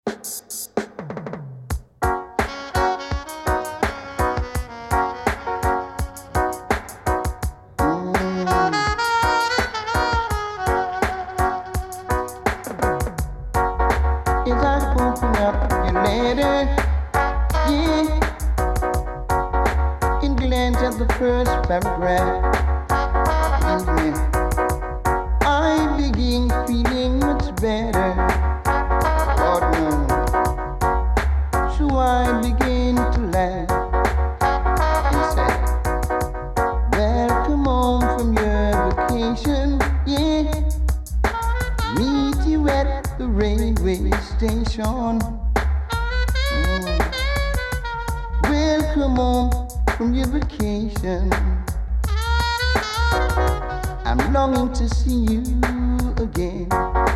As I open up your letter, yeah, and glance at the first paragraph, yeah, I begin feeling much better. Lord knows, so I begin to laugh and say, welcome home from your vacation, yeah. Meet you at the railway station. Welcome home from your vacation. I'm longing to see you again.